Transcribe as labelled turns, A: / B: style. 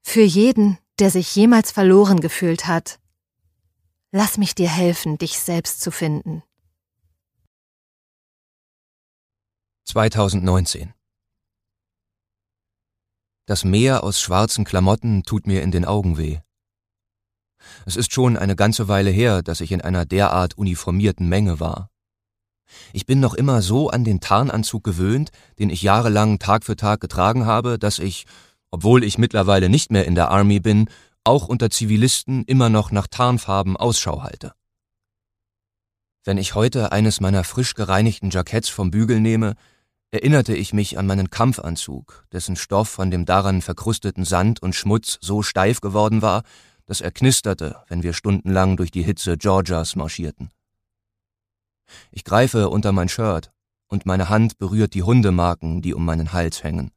A: Für jeden, der sich jemals verloren gefühlt hat. Lass mich dir helfen, dich selbst zu finden.
B: 2019. Das Meer aus schwarzen Klamotten tut mir in den Augen weh. Es ist schon eine ganze Weile her, dass ich in einer derart uniformierten Menge war. Ich bin noch immer so an den Tarnanzug gewöhnt, den ich jahrelang Tag für Tag getragen habe, dass ich, obwohl ich mittlerweile nicht mehr in der Army bin, auch unter Zivilisten immer noch nach Tarnfarben Ausschau halte. Wenn ich heute eines meiner frisch gereinigten Jacketts vom Bügel nehme, erinnerte ich mich an meinen Kampfanzug, dessen Stoff von dem daran verkrusteten Sand und Schmutz so steif geworden war, dass er knisterte, wenn wir stundenlang durch die Hitze Georgias marschierten. Ich greife unter mein Shirt und meine Hand berührt die Hundemarken, die um meinen Hals hängen.